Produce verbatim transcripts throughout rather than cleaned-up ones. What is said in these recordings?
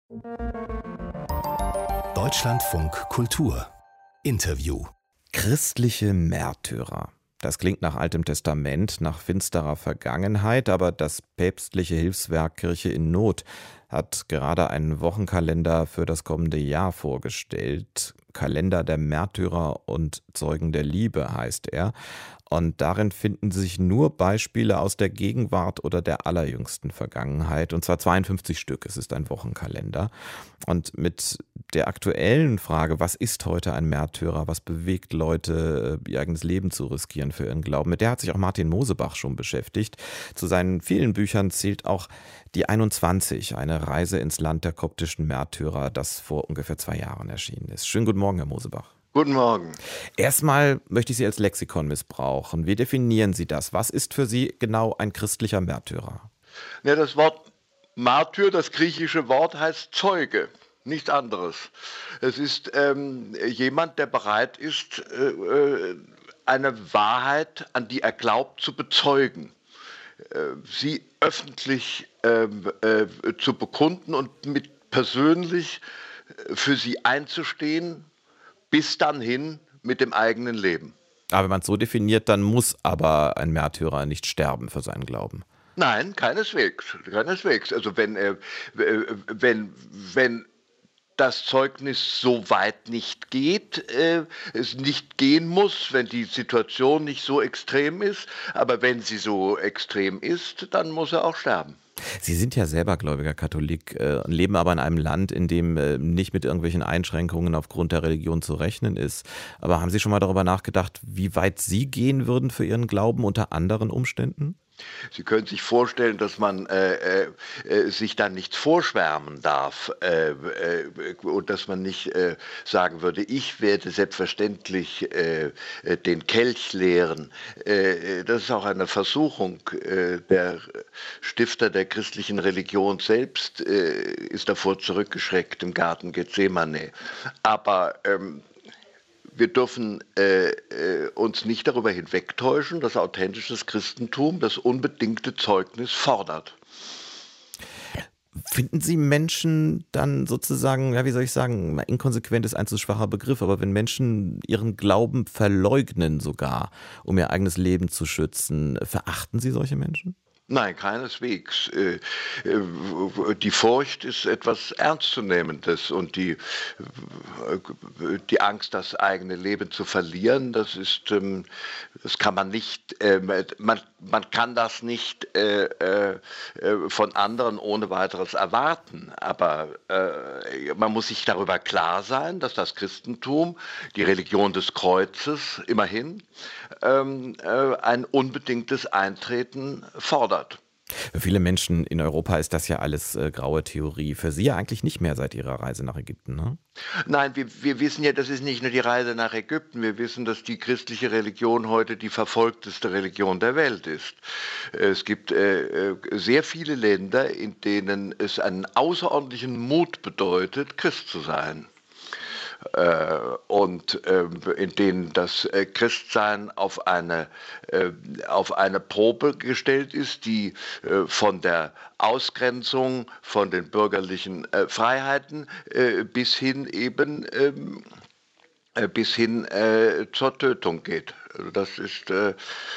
Deutschlandfunk Kultur Interview. Christliche Märtyrer. Das klingt nach Altem Testament, nach finsterer Vergangenheit, aber das päpstliche Hilfswerk Kirche in Not hat gerade einen Wochenkalender für das kommende Jahr vorgestellt. Kalender der Märtyrer und Zeugen der Liebe heißt er. Und darin finden sich nur Beispiele aus der Gegenwart oder der allerjüngsten Vergangenheit. Und zwar zweiundfünfzig Stück. Es ist ein Wochenkalender. Und mit der aktuellen Frage, was ist heute ein Märtyrer? Was bewegt Leute, ihr eigenes Leben zu riskieren für ihren Glauben? Mit der hat sich auch Martin Mosebach schon beschäftigt. Zu seinen vielen Büchern zählt auch die einundzwanzig, eine Reise ins Land der koptischen Märtyrer, das vor ungefähr zwei Jahren erschienen ist. Schönen guten Morgen, Herr Mosebach. Guten Morgen. Erstmal möchte ich Sie als Lexikon missbrauchen. Wie definieren Sie das? Was ist für Sie genau ein christlicher Märtyrer? Ja, das Wort Martyr, das griechische Wort heißt Zeuge, nichts anderes. Es ist ähm, jemand, der bereit ist, äh, eine Wahrheit, an die er glaubt, zu bezeugen. Äh, sie öffentlich äh, äh, zu bekunden und mit persönlich für sie einzustehen, bis dann hin mit dem eigenen Leben. Aber wenn man es so definiert, dann muss aber ein Märtyrer nicht sterben für seinen Glauben. Nein, keineswegs. Keineswegs. Also wenn, äh, wenn, wenn das Zeugnis so weit nicht geht, äh, es nicht gehen muss, wenn die Situation nicht so extrem ist, aber wenn sie so extrem ist, dann muss er auch sterben. Sie sind ja selber gläubiger Katholik, äh, leben aber in einem Land, in dem äh, nicht mit irgendwelchen Einschränkungen aufgrund der Religion zu rechnen ist. Aber haben Sie schon mal darüber nachgedacht, wie weit Sie gehen würden für Ihren Glauben unter anderen Umständen? Sie können sich vorstellen, dass man äh, äh, sich dann nichts vorschwärmen darf äh, äh, und dass man nicht äh, sagen würde, ich werde selbstverständlich äh, den Kelch leeren. Äh, das ist auch eine Versuchung. Äh, der Stifter der christlichen Religion selbst äh, ist davor zurückgeschreckt im Garten Gethsemane. Aber ähm, wir dürfen äh, äh, uns nicht darüber hinwegtäuschen, dass authentisches Christentum das unbedingte Zeugnis fordert. Finden Sie Menschen dann sozusagen, ja, wie soll ich sagen, inkonsequent ist ein zu schwacher Begriff, aber wenn Menschen ihren Glauben verleugnen sogar, um ihr eigenes Leben zu schützen, verachten Sie solche Menschen? Nein, keineswegs. Die Furcht ist etwas Ernstzunehmendes und die, die Angst, das eigene Leben zu verlieren, das ist, das kann man nicht, man, man kann das nicht von anderen ohne weiteres erwarten. Aber man muss sich darüber klar sein, dass das Christentum, die Religion des Kreuzes, immerhin ein unbedingtes Eintreten fordert. Für viele Menschen in Europa ist das ja alles äh, graue Theorie. Für Sie ja eigentlich nicht mehr seit Ihrer Reise nach Ägypten, ne? Nein, wir, wir wissen ja, das ist nicht nur die Reise nach Ägypten. Wir wissen, dass die christliche Religion heute die verfolgteste Religion der Welt ist. Es gibt äh, sehr viele Länder, in denen es einen außerordentlichen Mut bedeutet, Christ zu sein. Äh, und äh, in denen das äh, Christsein auf eine, äh, auf eine Probe gestellt ist, die äh, von der Ausgrenzung von den bürgerlichen äh, Freiheiten äh, bis hin eben ähm, bis hin äh, zur Tötung geht. Also das ist äh,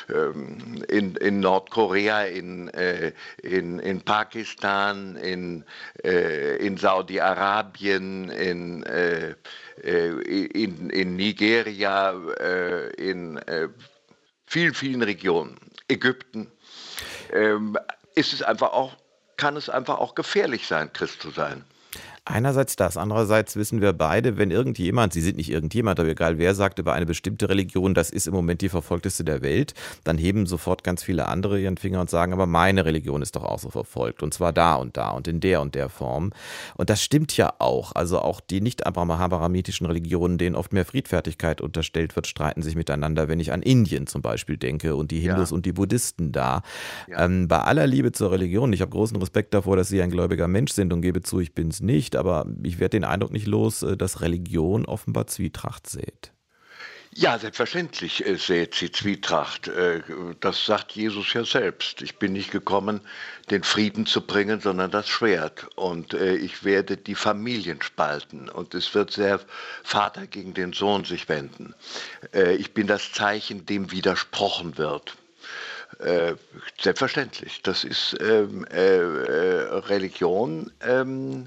in, in Nordkorea, in, äh, in, in Pakistan, in, äh, in Saudi-Arabien, in, äh, in, in Nigeria, äh, in äh, vielen, vielen Regionen, Ägypten, ähm, ist es einfach auch, kann es einfach auch gefährlich sein, Christ zu sein. Einerseits das, andererseits wissen wir beide, wenn irgendjemand, Sie sind nicht irgendjemand, aber egal wer sagt über eine bestimmte Religion, das ist im Moment die verfolgteste der Welt, dann heben sofort ganz viele andere ihren Finger und sagen, aber meine Religion ist doch auch so verfolgt und zwar da und da und in der und der Form. Und das stimmt ja auch, also auch die nicht-abrahamitischen Religionen, denen oft mehr Friedfertigkeit unterstellt wird, streiten sich miteinander, wenn ich an Indien zum Beispiel denke und die Hindus ja. und die Buddhisten da. Ja. Ähm, bei aller Liebe zur Religion, ich habe großen Respekt davor, dass Sie ein gläubiger Mensch sind und gebe zu, ich bin es nicht, aber ich werde den Eindruck nicht los, dass Religion offenbar Zwietracht sät. Ja, selbstverständlich äh, sät sie Zwietracht. Äh, Das sagt Jesus ja selbst. Ich bin nicht gekommen, den Frieden zu bringen, sondern das Schwert. Und äh, ich werde die Familien spalten. Und es wird der Vater gegen den Sohn sich wenden. Äh, Ich bin das Zeichen, dem widersprochen wird. Äh, Selbstverständlich. Das ist ähm, äh, äh, Religion ähm,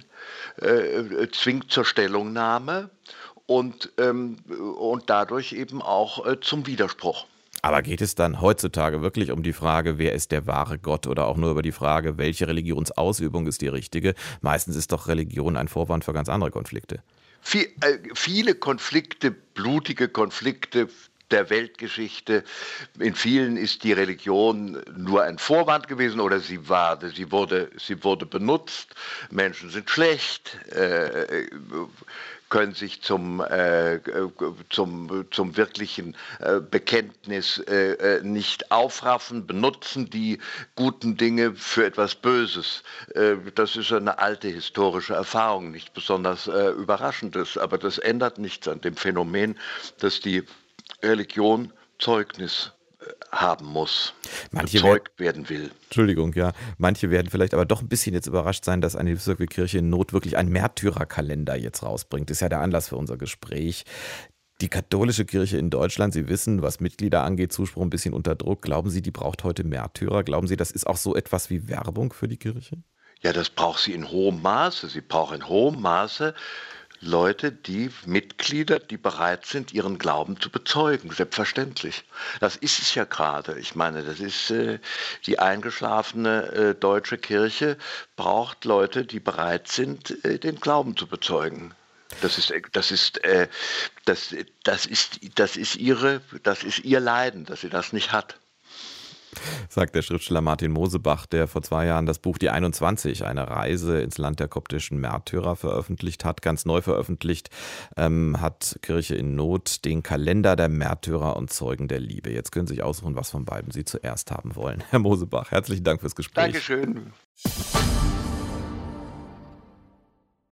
äh, zwingt zur Stellungnahme und, ähm, und dadurch eben auch äh, zum Widerspruch. Aber geht es dann heutzutage wirklich um die Frage, wer ist der wahre Gott oder auch nur über die Frage, welche Religionsausübung ist die richtige? Meistens ist doch Religion ein Vorwand für ganz andere Konflikte. Viel, äh, viele Konflikte, blutige Konflikte der Weltgeschichte, in vielen ist die Religion nur ein Vorwand gewesen oder sie war, sie wurde, sie wurde benutzt. Menschen sind schlecht, äh, können sich zum, äh, zum, zum wirklichen äh, Bekenntnis äh, nicht aufraffen, benutzen die guten Dinge für etwas Böses. Äh, das ist eine alte historische Erfahrung, nicht besonders äh, überraschendes, aber das ändert nichts an dem Phänomen, dass die Religion Zeugnis äh, haben muss, Manche bezeugt werden will. Entschuldigung, ja. Manche werden vielleicht aber doch ein bisschen jetzt überrascht sein, dass eine Hilfswerk wie Kirche in Not wirklich einen Märtyrerkalender jetzt rausbringt. Das ist ja der Anlass für unser Gespräch. Die katholische Kirche in Deutschland, Sie wissen, was Mitglieder angeht, Zuspruch ein bisschen unter Druck. Glauben Sie, die braucht heute Märtyrer? Glauben Sie, das ist auch so etwas wie Werbung für die Kirche? Ja, das braucht sie in hohem Maße. Sie braucht in hohem Maße Leute, die Mitglieder, die bereit sind, ihren Glauben zu bezeugen, selbstverständlich. Das ist es ja gerade. Ich meine, das ist äh, die eingeschlafene äh, deutsche Kirche braucht Leute, die bereit sind, äh, den Glauben zu bezeugen. Das ist, das ist, äh, das, das ist, das ist ihre, das ist ihr Leiden, dass sie das nicht hat. Sagt der Schriftsteller Martin Mosebach, der vor zwei Jahren das Buch Die einundzwanzig, eine Reise ins Land der koptischen Märtyrer, veröffentlicht hat. Ganz neu veröffentlicht ähm, hat Kirche in Not den Kalender der Märtyrer und Zeugen der Liebe. Jetzt können Sie sich aussuchen, was von beiden Sie zuerst haben wollen. Herr Mosebach, herzlichen Dank fürs Gespräch. Dankeschön.